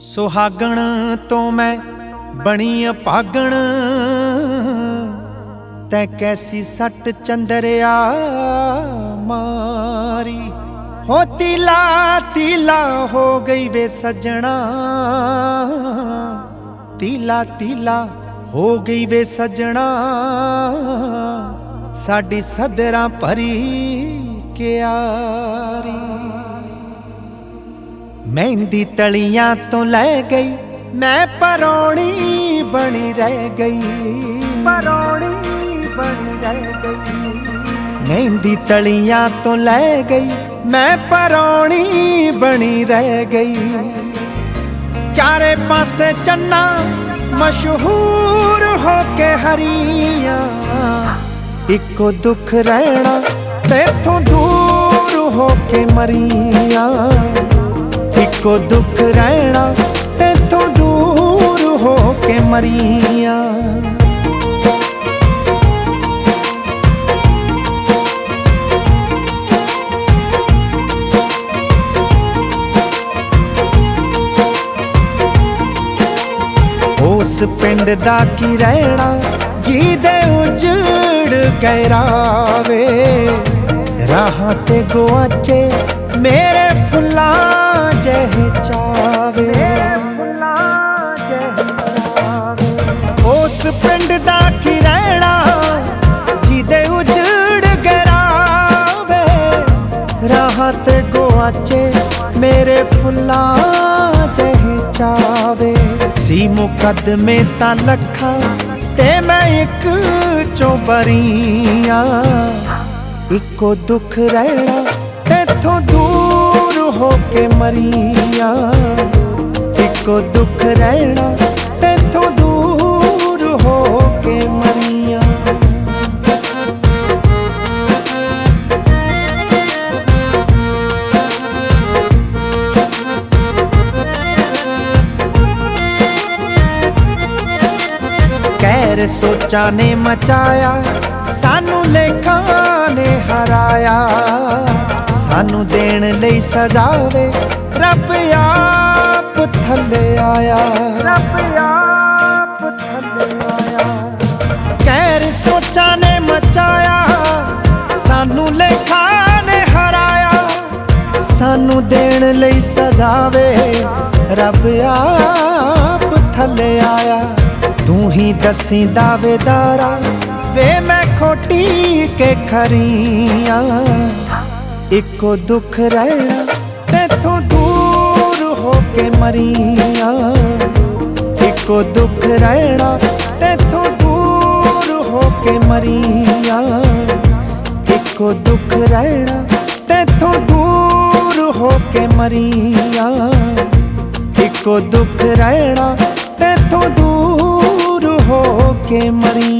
सुहागण तो मैं बनी अभागण, तै कैसी सट चंदरिया मारी। हो तीला तीला हो गई वे सजना, तीला तीला हो गई वे सजना, साडी सदरां भरी क्यारी। मेहंदी तलियां तो लै गई, मैं परौणी बनी रह गई, परौणी बनी रह गई। मेहंदी तलियां तो लै गई, मैं परौणी बनी रह गई। चारे पासे चन्ना मशहूर हो के हरियां, इको दुख रहना तेथों दूर हो के मरियां। इको दुख रहना तेथों दूर हो के मरियां। उस पिंड दा की रहना जी दे उजड़ गए रावे, राहां ते गुआचे मेरे फुल्लां जहे चावे। उस पिंड दा की रहना जिदे उजड़ गए रावे, राहां ते गुआचे मेरे फुल्लां जहे चावे। सी मुकदमे तां लखां ते मैं एक चों बरियां, इको दुख रहना तेथों दूर हो के मरियां। इको दुख रहना तेथों दूर हो के मरियां। कहर सोचा ने मचाया, सानू लेखा ने हराया। सानू देण लई सजावे रब आप थले आया, रब आप थले आया। कहर सोचा ने मचाया, सानू लेखा ने हराया। सानू देण लई सजावे रब आप थले आया। तू ही दसी दावेदारा वे मैं खोटी के खरियां। इको दुख रहना तेथों दूर हो के मरियां। इको दुख रहना तेथों दूर हो के मरियां। इको दुख रहना तेथों दूर हो के मरियां। इको दुख रहना तेथों दूर हो के मरियां।